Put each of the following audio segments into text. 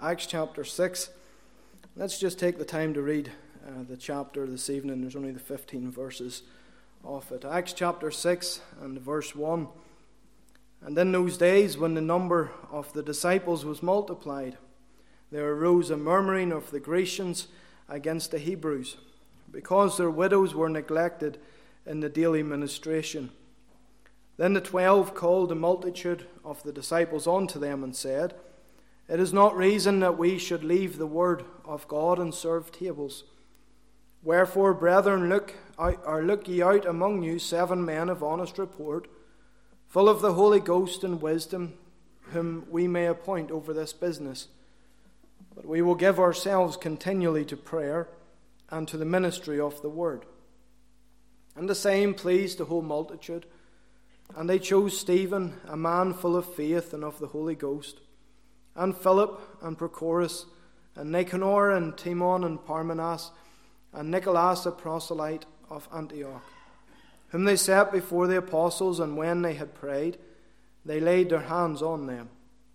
Acts chapter 6. Let's just take the time to read the chapter this evening. There's only the 15 verses of it. Acts chapter 6 and verse 1. And in those days, when the number of the disciples was multiplied, there arose a murmuring of the Grecians against the Hebrews, because their widows were neglected in the daily ministration. Then the 12 called the multitude of the disciples unto them and said, It is not reason that we should leave the word of God and serve tables. Wherefore, brethren, look ye out among you 7 men of honest report, full of the Holy Ghost and wisdom, whom we may appoint over this business. But we will give ourselves continually to prayer and to the ministry of the word. And the same pleased the whole multitude. And they chose Stephen, a man full of faith and of the Holy Ghost, and Philip, and Prochorus, and Nicanor, and Timon, and Parmenas, and Nicholas, a proselyte of Antioch, whom they set before the apostles, and when they had prayed, they laid their hands on them.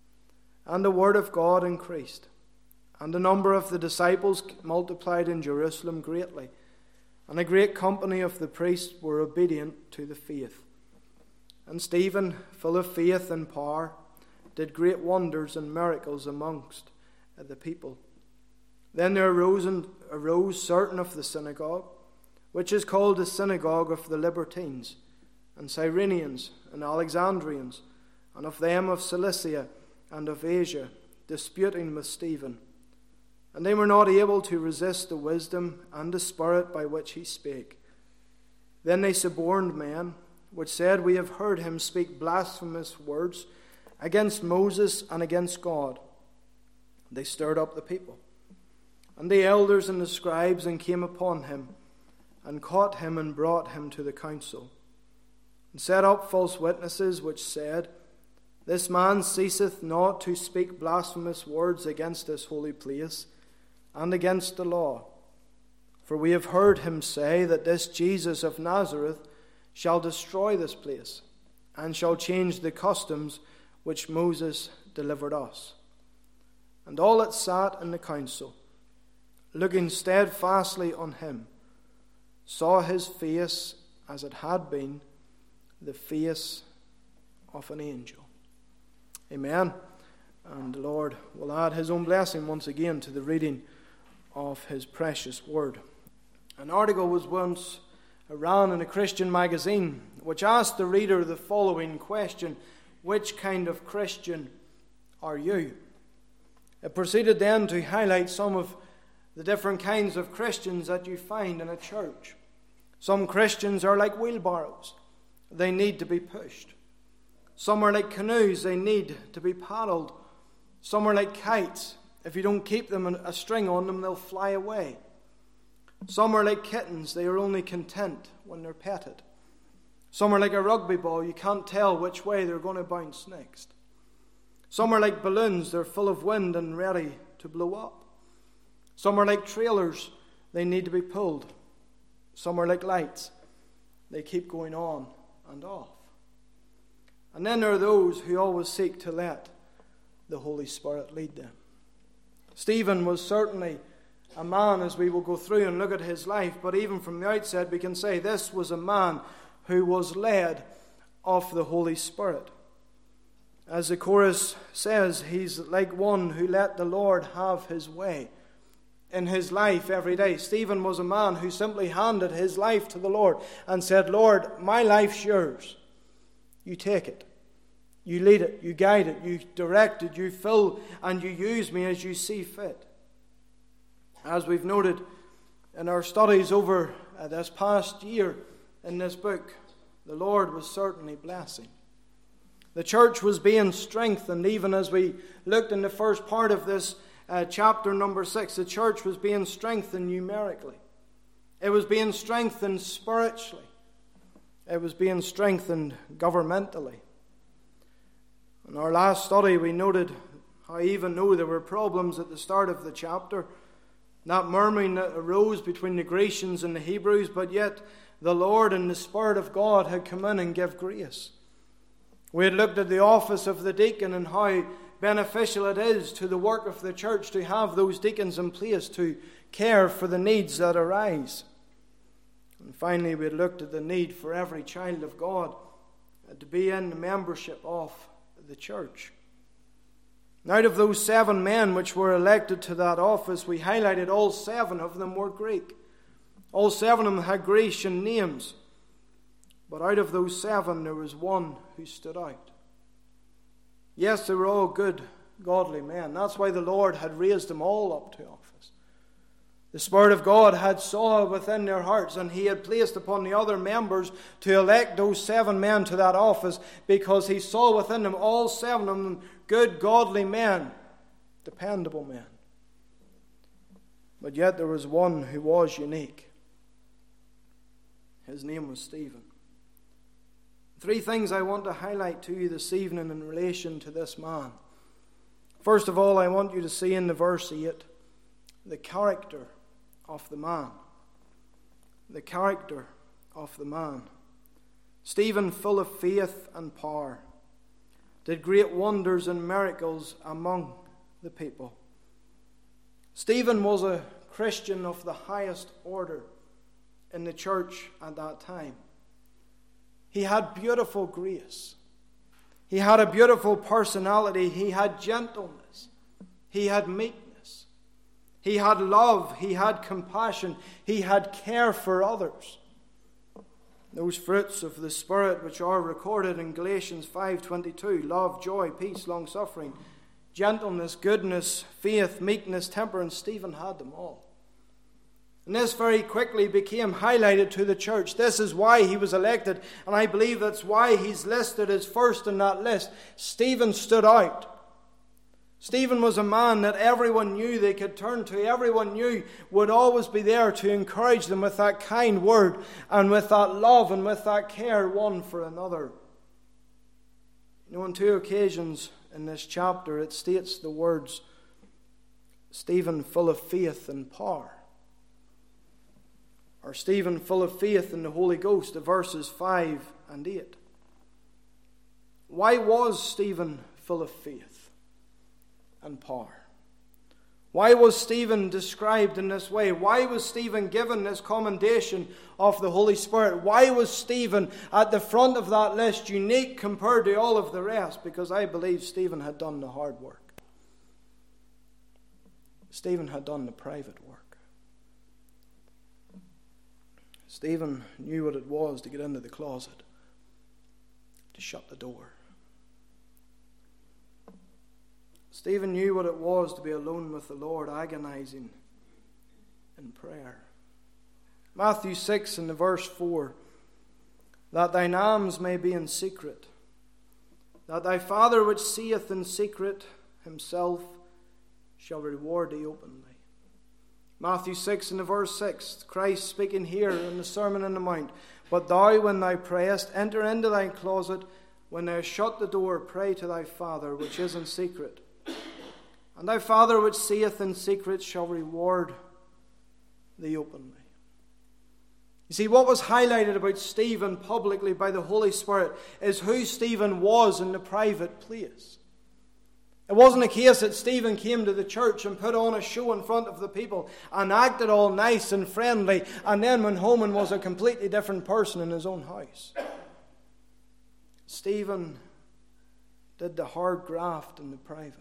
And the word of God increased, and the number of the disciples multiplied in Jerusalem greatly, and a great company of the priests were obedient to the faith. And Stephen, full of faith and power, did great wonders and miracles amongst the people. Then there arose certain of the synagogue, which is called the synagogue of the Libertines, and Cyrenians, and Alexandrians, and of them of Cilicia and of Asia, disputing with Stephen. And they were not able to resist the wisdom and the spirit by which he spake. Then they suborned men, which said, We have heard him speak blasphemous words against Moses and against God. They stirred up the people, and the elders and the scribes, and came upon him, and caught him, and brought him to the council, and set up false witnesses, which said, This man ceaseth not to speak blasphemous words against this holy place, and against the law. For we have heard him say that this Jesus of Nazareth shall destroy this place, and shall change the customs which Moses delivered us. And all that sat in the council, looking steadfastly on him, saw his face as it had been the face of an angel. Amen. And the Lord will add his own blessing once again to the reading of his precious word. An article was once ran in a Christian magazine which asked the reader the following question: Which kind of Christian are you? It proceeded then to highlight some of the different kinds of Christians that you find in a church. Some Christians are like wheelbarrows. They need to be pushed. Some are like canoes. They need to be paddled. Some are like kites. If you don't keep them a string on them, they'll fly away. Some are like kittens. They are only content when they're petted. Some are like a rugby ball. You can't tell which way they're going to bounce next. Some are like balloons. They're full of wind and ready to blow up. Some are like trailers. They need to be pulled. Some are like lights. They keep going on and off. And then there are those who always seek to let the Holy Spirit lead them. Stephen was certainly a man, as we will go through and look at his life, but even from the outset we can say this was a man who was led of the Holy Spirit. As the chorus says, he's like one who let the Lord have his way in his life every day. Stephen was a man who simply handed his life to the Lord and said, Lord, my life's yours. You take it. You lead it. You guide it. You direct it. You fill and you use me as you see fit. As we've noted in our studies over this past year in this book, the Lord was certainly blessing. The church was being strengthened. Even as we looked in the first part of this chapter number 6, the church was being strengthened numerically. It was being strengthened spiritually. It was being strengthened governmentally. In our last study, we noted how even though there were problems at the start of the chapter, that murmuring that arose between the Grecians and the Hebrews, but yet the Lord and the Spirit of God had come in and give grace. We had looked at the office of the deacon and how beneficial it is to the work of the church to have those deacons in place to care for the needs that arise. And finally, we looked at the need for every child of God to be in the membership of the church. Out of those 7 men which were elected to that office, we highlighted all 7 of them were Greek. All 7 of them had Grecian names. But out of those 7, there was one who stood out. Yes, they were all good, godly men. That's why the Lord had raised them all up to office. The Spirit of God had saw within their hearts, and He had placed upon the other members to elect those 7 men to that office, because He saw within them, all 7 of them, good, godly men, dependable men. But yet there was one who was unique. His name was Stephen. 3 things I want to highlight to you this evening in relation to this man. First of all, I want you to see in the verse 8 the character of the man. The character of the man. Stephen, full of faith and power, did great wonders and miracles among the people. Stephen was a Christian of the highest order in the church at that time. He had beautiful grace. He had a beautiful personality. He had gentleness. He had meekness. He had love. He had compassion. He had care for others. Those fruits of the Spirit which are recorded in Galatians 5:22, love, joy, peace, long-suffering, gentleness, goodness, faith, meekness, temperance, Stephen had them all. And this very quickly became highlighted to the church. This is why he was elected, and I believe that's why he's listed as first in that list. Stephen stood out. Stephen was a man that everyone knew they could turn to. Everyone knew would always be there to encourage them with that kind word and with that love and with that care one for another. You know, on 2 occasions in this chapter it states the words, Stephen full of faith and power. Or Stephen full of faith in the Holy Ghost, the verses 5 and 8. Why was Stephen full of faith and power? Why was Stephen described in this way? Why was Stephen given this commendation of the Holy Spirit? Why was Stephen at the front of that list, unique compared to all of the rest? Because I believe Stephen had done the hard work. Stephen had done the private work. Stephen knew what it was to get into the closet, to shut the door. Stephen knew what it was to be alone with the Lord, agonizing in prayer. Matthew 6 and the verse 4, that thine alms may be in secret, that thy Father which seeth in secret himself shall reward thee openly. Matthew 6 and the verse 6, Christ speaking here in the Sermon on the Mount, but thou when thou prayest, enter into thy closet, when thou shut the door, pray to thy Father which is in secret. And thy Father which seeth in secret shall reward thee openly. You see, what was highlighted about Stephen publicly by the Holy Spirit is who Stephen was in the private place. It wasn't a case that Stephen came to the church and put on a show in front of the people and acted all nice and friendly and then went home and was a completely different person in his own house. Stephen did the hard graft in the private.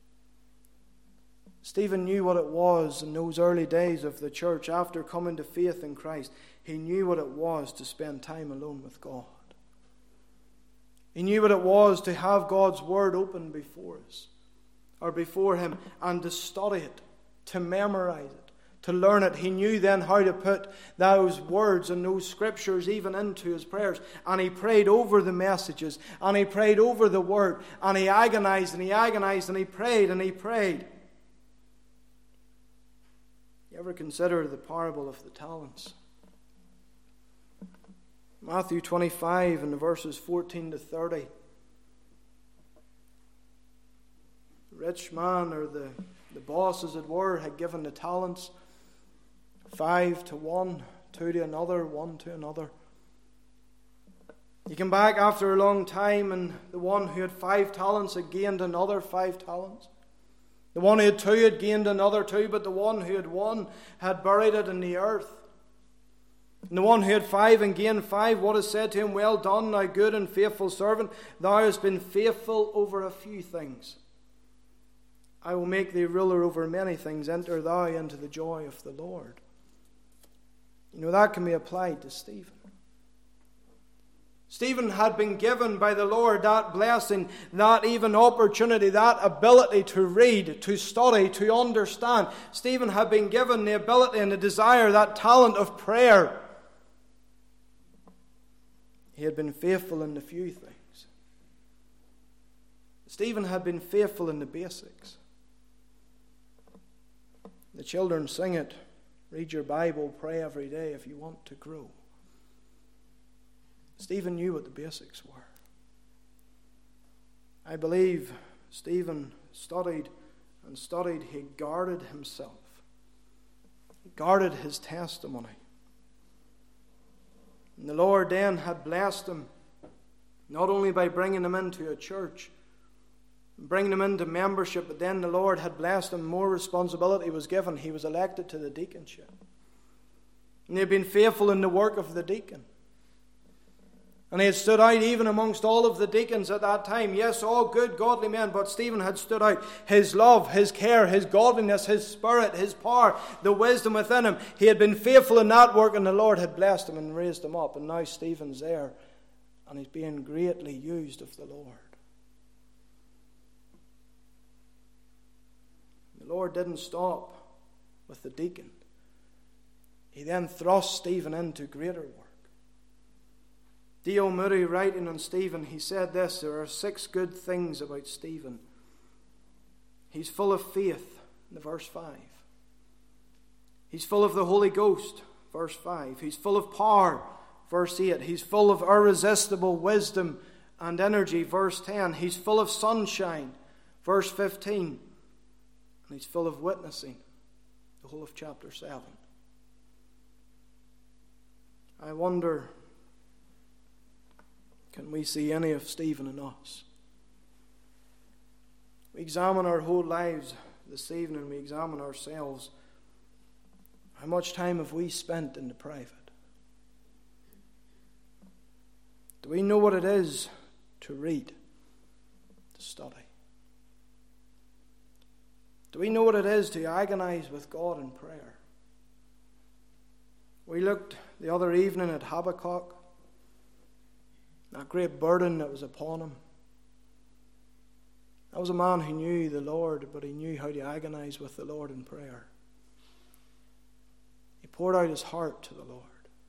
Stephen knew what it was in those early days of the church after coming to faith in Christ. He knew what it was to spend time alone with God. He knew what it was to have God's Word open before us, or before him, and to study it, to memorize it, to learn it. He knew then how to put those words and those scriptures even into his prayers. And he prayed over the messages, and he prayed over the Word, and he agonized, and he agonized, and he prayed, and he prayed. You ever consider the parable of the talents? Matthew 25 and the verses 14 to 30. The rich man, or the boss as it were, had given the talents 5 to one, 2 to another, 1 to another. You come back after a long time, and the one who had 5 talents had gained another 5 talents. The one who had 2 had gained another 2, but the one who had 1 had buried it in the earth. And the one who had 5 and gained 5, what is said to him? Well done, thou good and faithful servant. Thou hast been faithful over a few things. I will make thee ruler over many things. Enter thou into the joy of the Lord. You know, that can be applied to Stephen. Stephen had been given by the Lord that blessing, that even opportunity, that ability to read, to study, to understand. Stephen had been given the ability and the desire, that talent of prayer. He had been faithful in the few things. Stephen had been faithful in the basics. The children sing it. Read your Bible, pray every day if you want to grow. Stephen knew what the basics were. I believe Stephen studied and studied. He guarded himself. He guarded his testimony. And the Lord then had blessed him, not only by bringing him into a church, bringing him into membership, but then the Lord had blessed him. More responsibility was given. He was elected to the deaconship. And he had been faithful in the work of the deacon. And he had stood out even amongst all of the deacons at that time. Yes, all good, godly men, but Stephen had stood out. His love, his care, his godliness, his spirit, his power, the wisdom within him. He had been faithful in that work, and the Lord had blessed him and raised him up. And now Stephen's there, and he's being greatly used of the Lord. The Lord didn't stop with the deacon. He then thrust Stephen into greater work. D.L. Moody, writing on Stephen, he said this: there are 6 good things about Stephen. He's full of faith, in verse 5. He's full of the Holy Ghost, verse 5. He's full of power, verse 8. He's full of irresistible wisdom and energy, verse 10. He's full of sunshine, verse 15. And he's full of witnessing, the whole of chapter 7. I wonder, can we see any of Stephen in us? We examine our whole lives this evening. We examine ourselves. How much time have we spent in the private? Do we know what it is to read, to study? Do we know what it is to agonize with God in prayer? We looked the other evening at Habakkuk, that great burden that was upon him. That was a man who knew the Lord, but he knew how to agonize with the Lord in prayer. He poured out his heart to the Lord.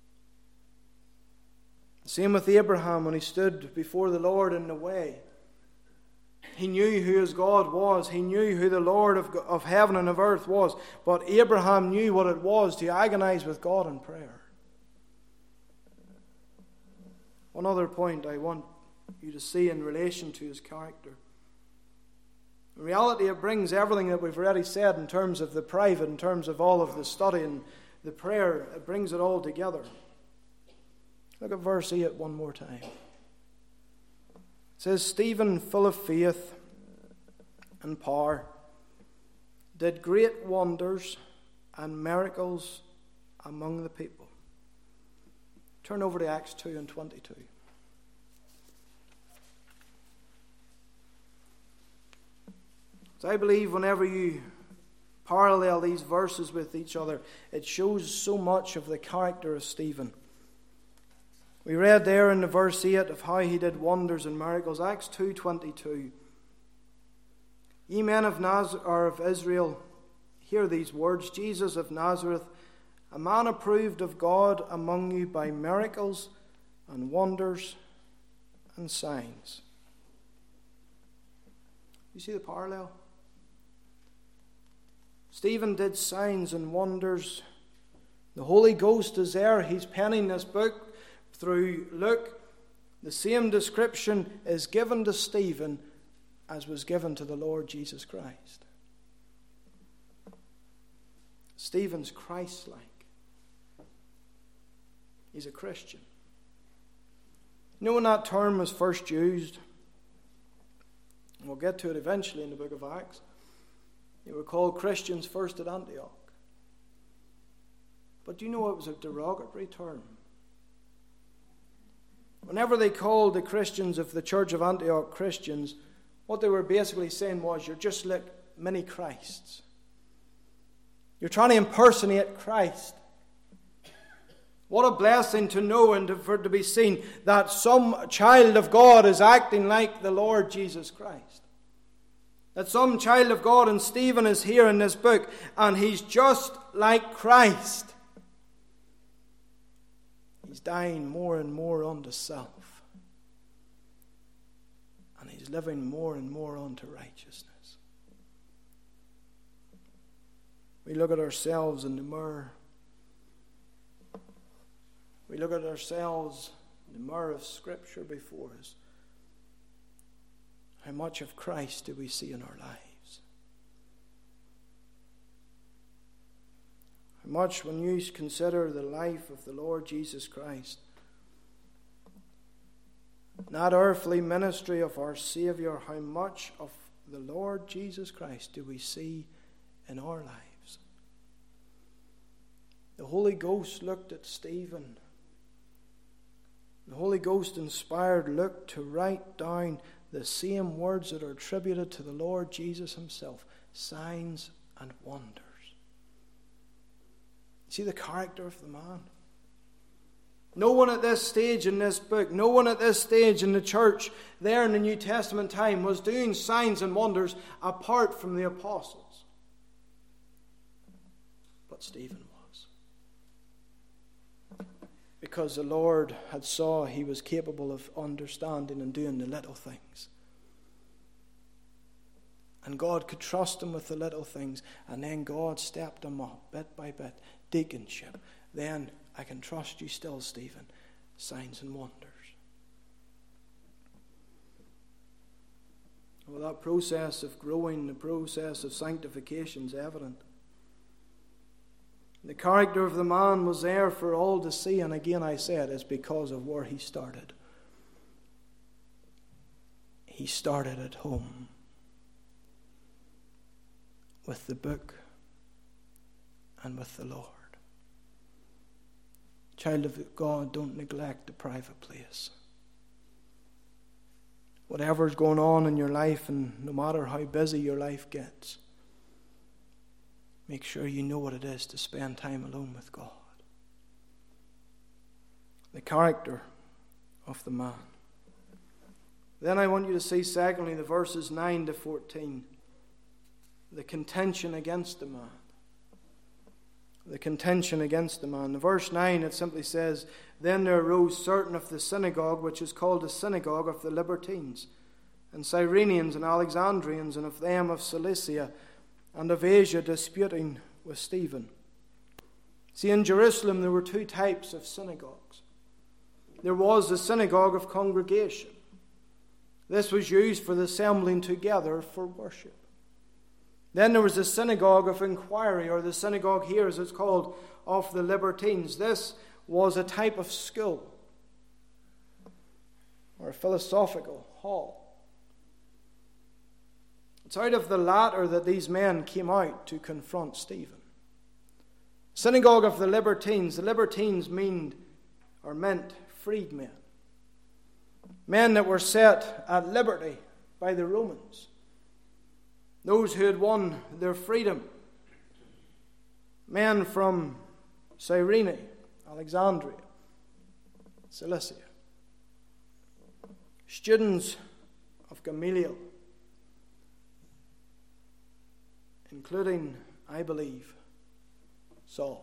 The same with Abraham when he stood before the Lord in the way. He knew who his God was. He knew who the Lord of heaven and of earth was. But Abraham knew what it was to agonize with God in prayer. One other point I want you to see in relation to his character. In reality, it brings everything that we've already said in terms of the private, in terms of all of the study and the prayer. It brings it all together. Look at verse 8 one more time. It says, Stephen, full of faith and power, did great wonders and miracles among the people. Turn over to Acts 2 and 22. So I believe whenever you parallel these verses with each other, it shows so much of the character of Stephen. We read there in the verse 8 of how he did wonders and miracles. Acts 2:22. Ye men of Israel, hear these words. Jesus of Nazareth, a man approved of God among you by miracles and wonders and signs. You see the parallel? Stephen did signs and wonders. The Holy Ghost is there. He's penning this book through Luke. The same description is given to Stephen as was given to the Lord Jesus Christ. Stephen's Christ-like. He's a Christian. You know, when that term was first used, and we'll get to it eventually in the book of Acts, they were called Christians first at Antioch. But do you know it was a derogatory term? Whenever they called the Christians of the church of Antioch Christians, what they were basically saying was, you're just like mini Christs. You're trying to impersonate Christ. What a blessing to know and for it to be seen that some child of God is acting like the Lord Jesus Christ. That some child of God, and Stephen is here in this book, and he's just like Christ. He's dying more and more unto self. And he's living more and more unto righteousness. We look at ourselves in the mirror. We look at ourselves in the mirror of Scripture before us. How much of Christ do we see in our lives? How much, when you consider the life of the Lord Jesus Christ, that earthly ministry of our Savior, how much of the Lord Jesus Christ do we see in our lives? The Holy Ghost looked at Stephen. The Holy Ghost inspired Luke to write down the same words that are attributed to the Lord Jesus himself, signs and wonders. See the character of the man. No one at this stage in this book, no one at this stage in the church there in the New Testament time was doing signs and wonders apart from the apostles. But Stephen was. Because the Lord had saw he was capable of understanding and doing the little things. And God could trust him with the little things. And then God stepped him up bit by bit. Deaconship. Then I can trust you still, Stephen. Signs and wonders. Well, that process of growing, the process of sanctification is evident. The character of the man was there for all to see, and again I said it's because of where he started. He started at home with the book and with the Lord. Child of God, don't neglect the private place. Whatever's going on in your life, and no matter how busy your life gets, make sure you know what it is to spend time alone with God. The character of the man. Then I want you to see, secondly, the verses 9 to 14. The contention against the man. The contention against the man. In verse 9 it simply says, Then there arose certain of the synagogue, which is called the synagogue of the Libertines, and Cyrenians and Alexandrians, and of them of Cilicia, and of Asia, disputing with Stephen. See, in Jerusalem there were two types of synagogues. There was the synagogue of congregation. This was used for the assembling together for worship. Then there was the synagogue of inquiry, or the synagogue here as it's called, of the Libertines. This was a type of school, or a philosophical hall. It's out of the latter that these men came out to confront Stephen. Synagogue of the Libertines. The Libertines meant freedmen. Men that were set at liberty by the Romans. Those who had won their freedom. Men from Cyrene, Alexandria, Cilicia. Students of Gamaliel. Including, I believe, Saul.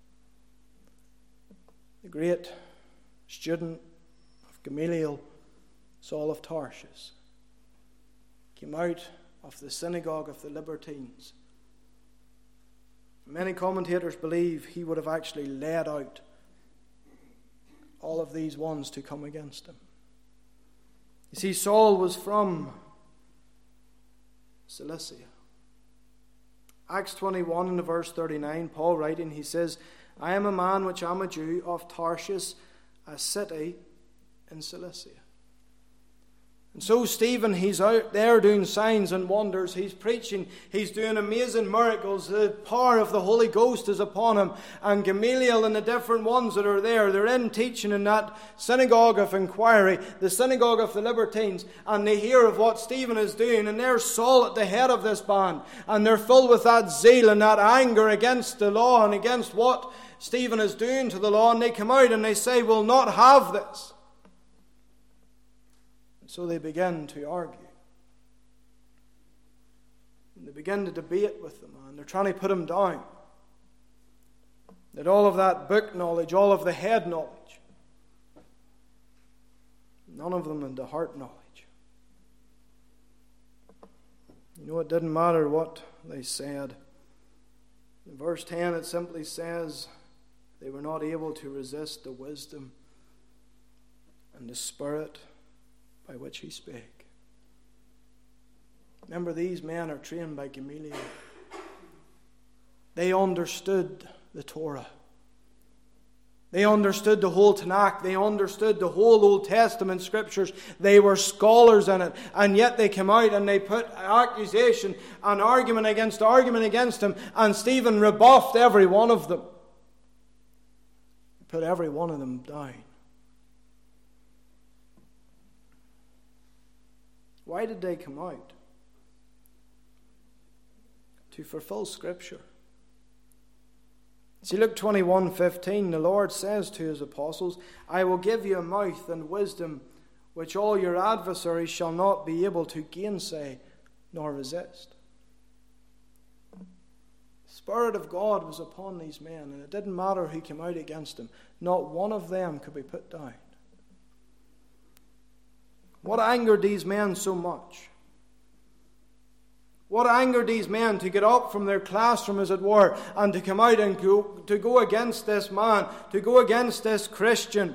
The great student of Gamaliel, Saul of Tarsus, came out of the synagogue of the Libertines. Many commentators believe he would have actually led out all of these ones to come against him. You see, Saul was from Cilicia. Acts 21 in the verse 39, Paul writing, he says, I am a man which am a Jew of Tarsus, a city in Cilicia. And so Stephen, he's out there doing signs and wonders. He's preaching. He's doing amazing miracles. The power of the Holy Ghost is upon him. And Gamaliel and the different ones that are there, they're in teaching in that synagogue of inquiry, the synagogue of the Libertines. And they hear of what Stephen is doing. And there's Saul at the head of this band. And they're filled with that zeal and that anger against the law and against what Stephen is doing to the law. And they come out and they say, we'll not have this. So they begin to argue. And they begin to debate with the man. They're trying to put him down. That all of that book knowledge, all of the head knowledge, none of them into heart knowledge. You know, it didn't matter what they said. In verse 10 it simply says they were not able to resist the wisdom and the spirit by which he spake. Remember, these men are trained by Gamaliel. They understood the Torah. They understood the whole Tanakh. They understood the whole Old Testament scriptures. They were scholars in it. And yet they come out and they put accusation and argument against him. And Stephen rebuffed every one of them. He put every one of them down. Why did they come out? To fulfill Scripture. See, Luke 21:15, the Lord says to his apostles, I will give you a mouth and wisdom which all your adversaries shall not be able to gainsay nor resist. The Spirit of God was upon these men, and it didn't matter who came out against them. Not one of them could be put down. What angered these men so much? What angered these men to get up from their classroom, as it were, and to come out and go against this man, to go against this Christian?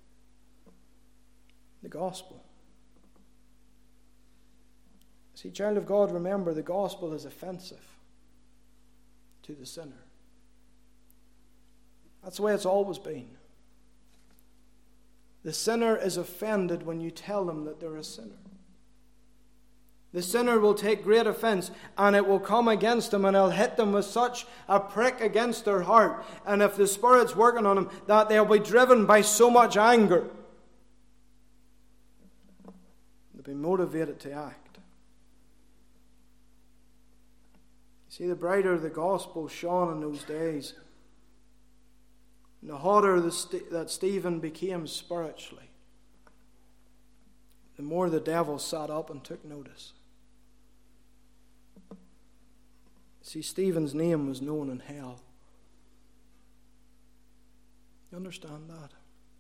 The gospel. See, child of God, remember, the gospel is offensive to the sinner. That's the way it's always been. The sinner is offended when you tell them that they're a sinner. The sinner will take great offense, and it will come against them, and it'll hit them with such a prick against their heart. And if the Spirit's working on them, that they'll be driven by so much anger, they'll be motivated to act. You see, the brighter the gospel shone in those days, and the hotter that Stephen became spiritually, the more the devil sat up and took notice. See, Stephen's name was known in hell. You understand that?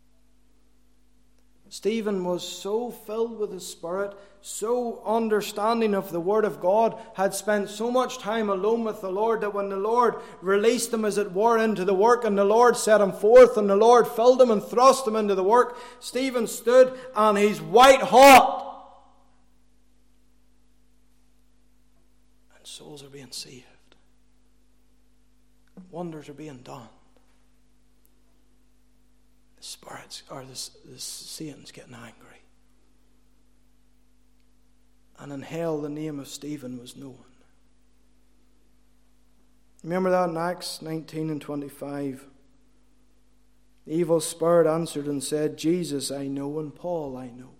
Stephen was so filled with the Spirit, so understanding of the Word of God, had spent so much time alone with the Lord, that when the Lord released him, as it were, into the work, and the Lord set him forth, and the Lord filled him and thrust him into the work, Stephen stood and he's white hot. And souls are being saved. Wonders are being done. The spirits, or the Satan's getting angry. And in hell the name of Stephen was known. Remember that in Acts 19 and 25. The evil spirit answered and said, Jesus I know, and Paul I know.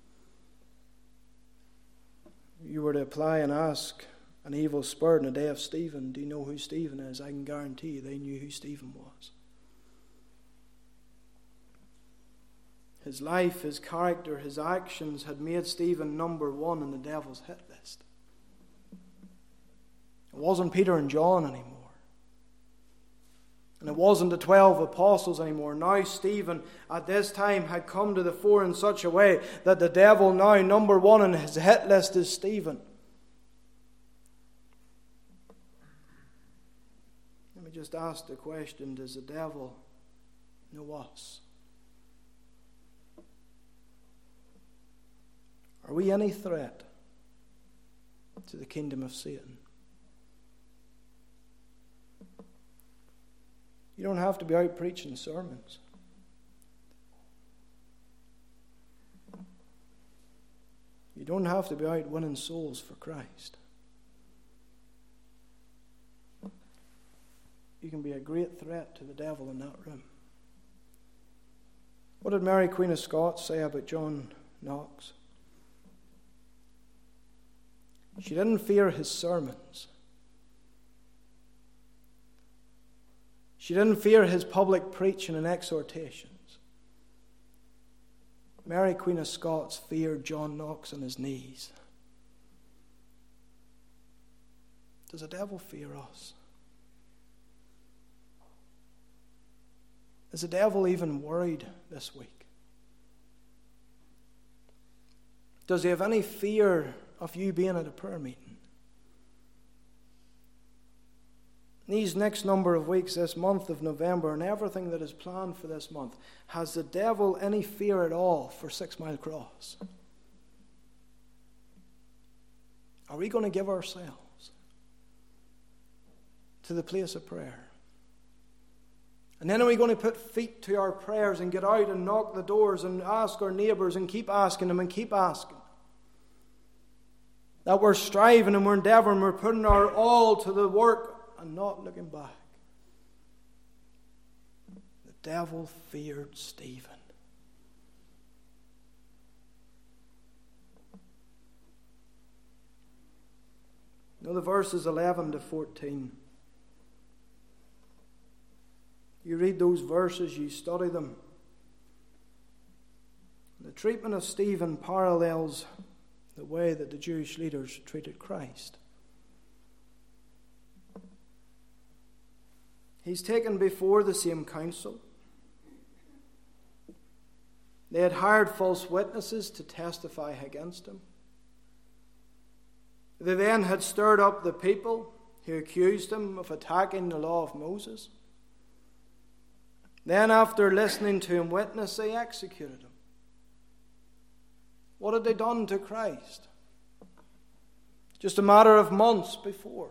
You were to apply and ask an evil spirit in the day of Stephen, do you know who Stephen is? I can guarantee you they knew who Stephen was. His life, his character, his actions had made Stephen number one in the devil's hit list. It wasn't Peter and John anymore. And it wasn't the 12 apostles anymore. Now Stephen at this time had come to the fore in such a way that the devil now, number one in his hit list, is Stephen. Let me just ask the question, does the devil know us? Are we any threat to the kingdom of Satan? You don't have to be out preaching sermons. You don't have to be out winning souls for Christ. You can be a great threat to the devil in that room. What did Mary, Queen of Scots, say about John Knox? She didn't fear his sermons. She didn't fear his public preaching and exhortations. Mary, Queen of Scots, feared John Knox on his knees. Does the devil fear us? Is the devil even worried this week? Does he have any fear of you being at a prayer meeting? These next number of weeks, this month of November, and everything that is planned for this month, has the devil any fear at all for 6 Mile Cross? Are we going to give ourselves to the place of prayer? And then are we going to put feet to our prayers and get out and knock the doors and ask our neighbours and keep asking them and keep asking? That we're striving and we're endeavouring, we're putting our all to the work and not looking back. The devil feared Stephen. Now the verses 11 to 14. You read those verses, you study them. The treatment of Stephen parallels the way that the Jewish leaders treated Christ. He's taken before the same council. They had hired false witnesses to testify against him. They then had stirred up the people who accused him of attacking the law of Moses. Then, after listening to him witness, they executed him. What had they done to Christ? Just a matter of months before.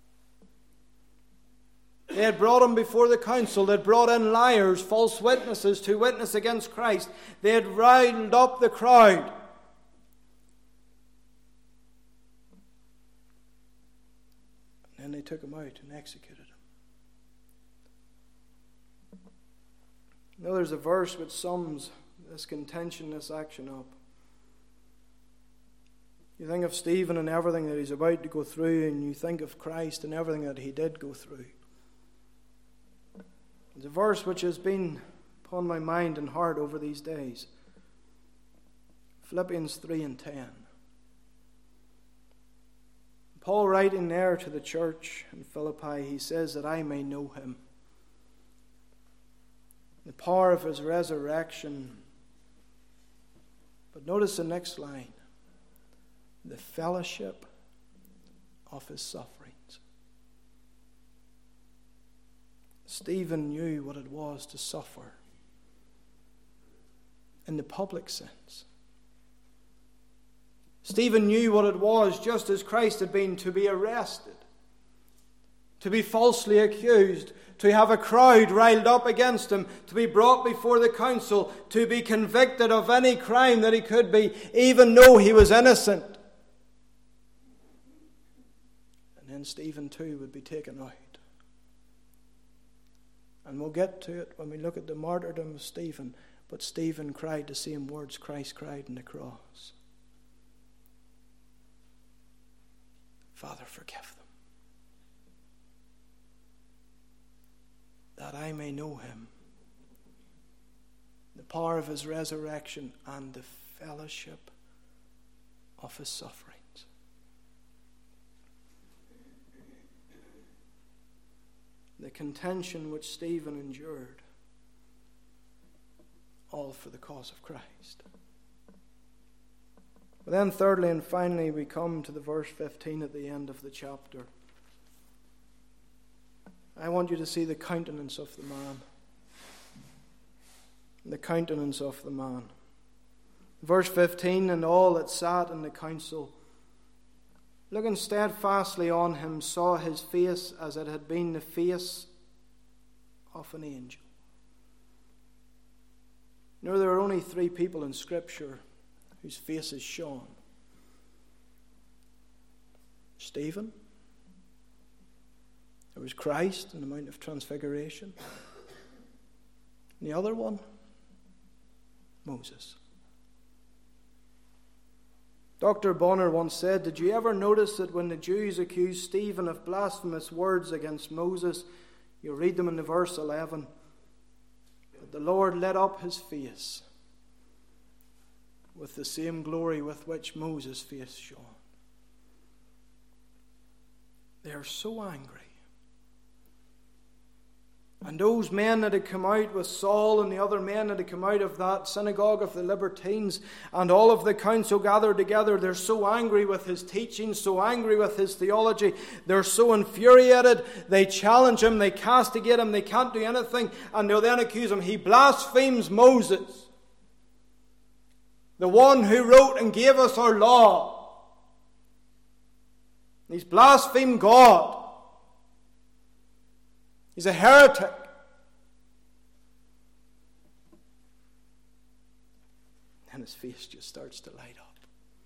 They had brought him before the council. They had brought in liars, false witnesses to witness against Christ. They had riled up the crowd. And then they took him out and executed him. Now there's a verse which sums this contention, this action up. You think of Stephen and everything that he's about to go through, and you think of Christ and everything that he did go through. There's a verse which has been upon my mind and heart over these days. Philippians 3 and 10. Paul, writing there to the church in Philippi, he says that I may know him, the power of his resurrection. But notice the next line. The fellowship of his sufferings. Stephen knew what it was to suffer in the public sense. Stephen knew what it was, just as Christ had been, to be arrested, to be falsely accused, to have a crowd riled up against him, to be brought before the council, to be convicted of any crime that he could be, even though he was innocent. And then Stephen too would be taken out. And we'll get to it when we look at the martyrdom of Stephen. But Stephen cried the same words Christ cried on the cross. Father, forgive them, that I may know him, the power of his resurrection and the fellowship of his sufferings. The contention which Stephen endured, all for the cause of Christ. But then thirdly and finally we come to the verse 15 at the end of the chapter. I want you to see the countenance of the man. The countenance of the man. Verse 15, and all that sat in the council, looking steadfastly on him, saw his face as it had been the face of an angel. You know, there are only 3 people in Scripture whose faces shone. Stephen. There was Christ in the Mount of Transfiguration. And the other one, Moses. Dr. Bonner once said, "Did you ever notice that when the Jews accused Stephen of blasphemous words against Moses, you read them in the verse 11, that the Lord lit up his face with the same glory with which Moses' face shone." They are so angry. And those men that had come out with Saul and the other men that had come out of that synagogue of the Libertines and all of the council gathered together, they're so angry with his teaching, so angry with his theology. They're so infuriated. They challenge him, they castigate him, they can't do anything, and they'll then accuse him. He blasphemes Moses, the one who wrote and gave us our law. He's blasphemed God. He's a heretic. And his face just starts to light up.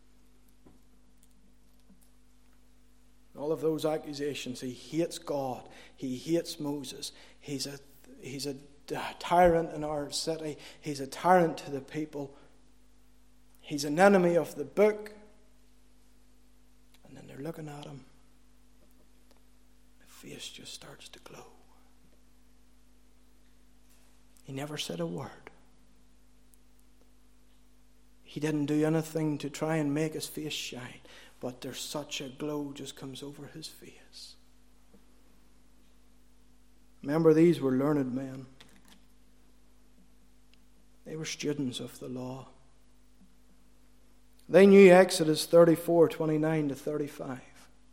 All of those accusations, he hates God. He hates Moses. He's a tyrant in our city. He's a tyrant to the people. He's an enemy of the book. And then they're looking at him. The face just starts to glow. He never said a word. He didn't do anything to try and make his face shine, but there's such a glow just comes over his face. Remember, these were learned men. They were students of the law. They knew Exodus 34:29 to 35.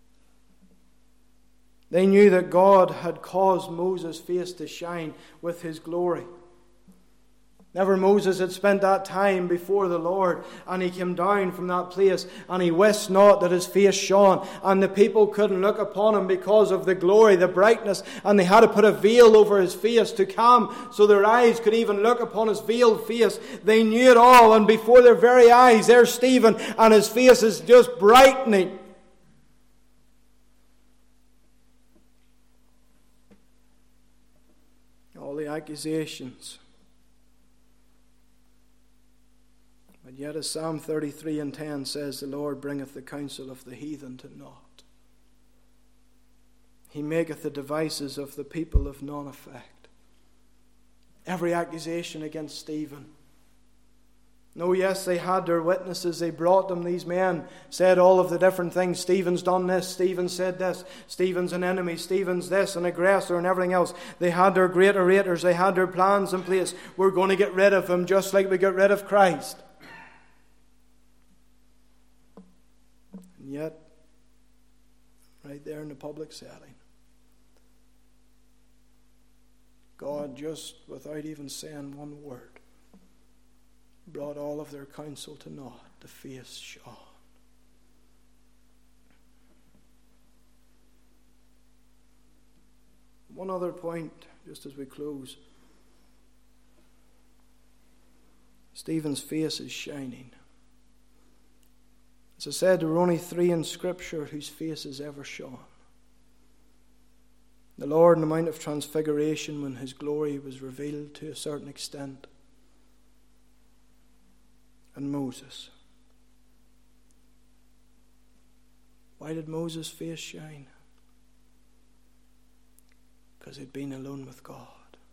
They knew that God had caused Moses' face to shine with his glory. Whenever Moses had spent that time before the Lord, and he came down from that place, and he wist not that his face shone, and the people couldn't look upon him because of the glory, the brightness, and they had to put a veil over his face to come so their eyes could even look upon his veiled face. They knew it all, and before their very eyes, there's Stephen, and his face is just brightening. All the accusations. But yet, as Psalm 33:10 says, the Lord bringeth the counsel of the heathen to naught. He maketh the devices of the people of none effect. Every accusation against Stephen. No, yes, they had their witnesses. They brought them. These men said all of the different things. Stephen's done this. Stephen said this. Stephen's an enemy. Stephen's this, an aggressor, and everything else. They had their great orators. They had their plans in place. We're going to get rid of him just like we got rid of Christ. And yet, right there in the public setting, God, just without even saying one word, brought all of their counsel to naught. The face shone. One other point, just as we close. Stephen's face is shining. As I said, there were only 3 in Scripture whose faces ever shone. The Lord in the Mount of Transfiguration, when his glory was revealed to a certain extent, and Moses. Why did Moses' face shine? Because he'd been alone with God.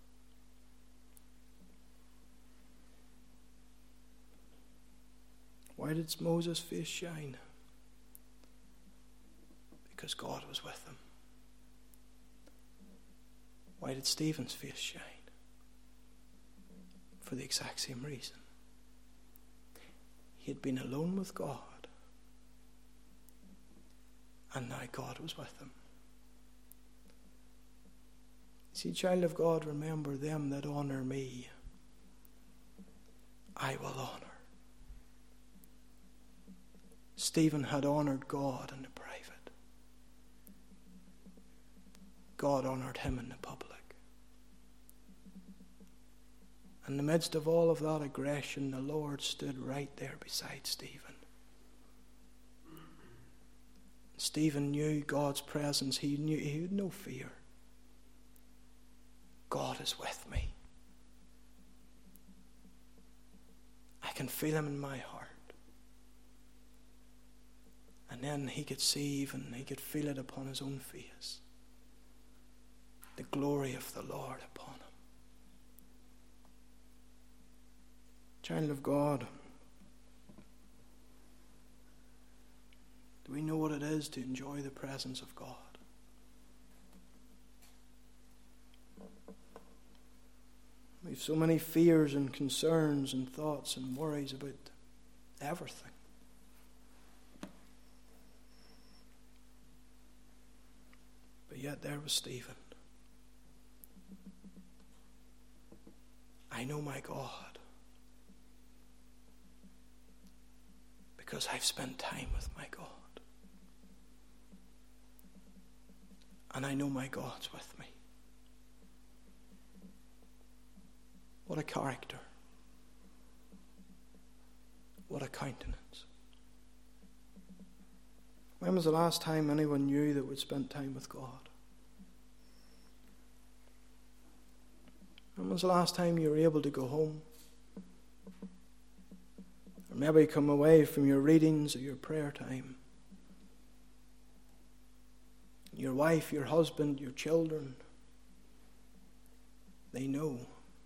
Why did Moses' face shine? Because God was with him. Why did Stephen's face shine? For the exact same reason. He had been alone with God, and now God was with him. See, child of God, remember, them that honour me, I will honour. Stephen had honoured God in the private. God honoured him in the public. In the midst of all of that aggression, the Lord stood right there beside Stephen. Stephen knew God's presence. He had no fear. God is with me. I can feel him in my heart. And then he could see he could feel it upon his own face. The glory of the Lord upon him. Child of God, do we know what it is to enjoy the presence of God? We have so many fears and concerns and thoughts and worries about everything. But yet there was Stephen. I know my God because I've spent time with my God. And I know my God's with me. What a character. What a countenance. When was the last time anyone knew that we'd spent time with God? When was the last time you were able to go home? Or maybe come away from your readings or your prayer time? Your wife, your husband, your children, they know.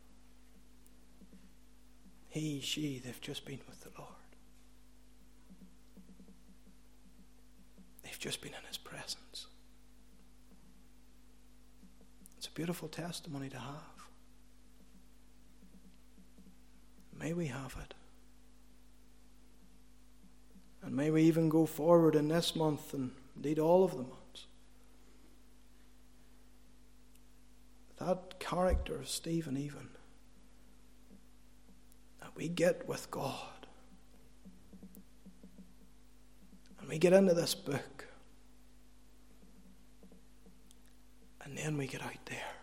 He, she, they've just been with the Lord. They've just been in his presence. It's a beautiful testimony to have. May we have it. And may we even go forward in this month, and indeed all of the months, that character of Stephen even, that we get with God. And we get into this book. And then we get out there.